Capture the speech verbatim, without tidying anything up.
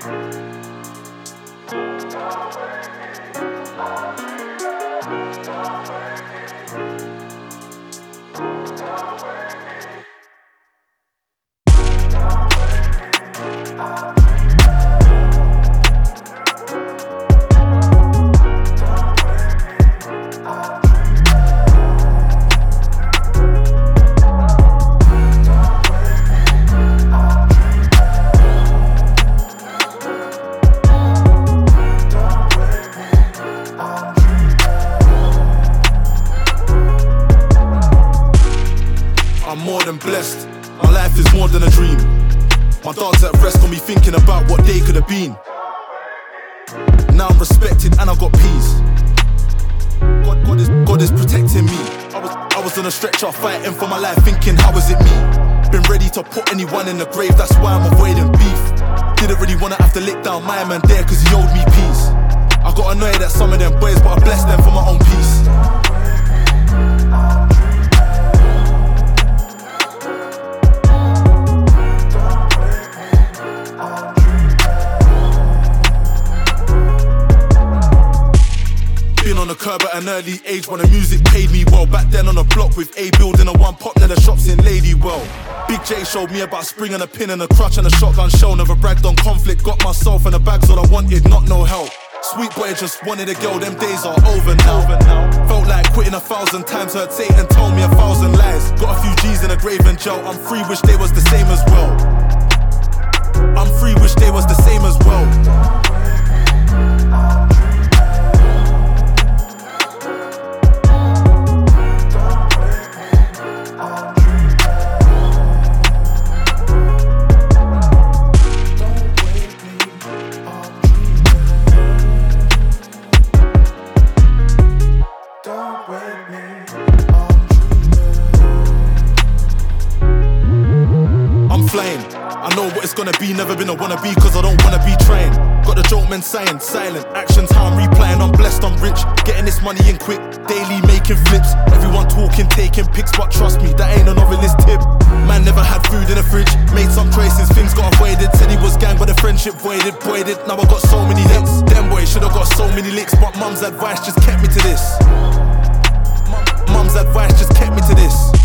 I'm more than blessed, my life is more than a dream. My dog's at rest got me thinking about what they could have been. Now I'm respected and I got peace. God, God, is, God is protecting me. I was, I was on a stretcher fighting for my life, thinking how is it me? Been ready to put anyone in the grave, that's why I'm avoiding beef. Didn't really wanna have to lick down my man there cause he owed me peace. I got annoyed at some of them boys but I blessed them for my own peace. Been on the curb at an early age when the music paid me well. Back then on the block with A building and one pop, now the shops in Ladywell. Big J showed me about spring and a pin and a crutch and a shotgun shell. Never bragged on conflict, got myself and the bags all I wanted, not no help. Sweet boy just wanted a girl, them days are over now. Felt like quitting a thousand times, heard Satan told me a thousand lies. Got a few G's in a grave and jail, I'm free, wish they was the same as well. I'm free, wish they was the same as well. I know what it's gonna be, never been a wannabe cause I don't wanna be trained. Got the joke men saying, silent actions, how I'm replying, I'm blessed, I'm rich. Getting this money in quick, daily making flips. Everyone talking, taking pics, but trust me, that ain't a novelist tip. Man never had food in the fridge, made some choices, things got avoided. Said he was gang but the friendship voided, voided. Now I got so many hits, them boys should've got so many licks. But mum's advice just kept me to this. Mum's advice just kept me to this.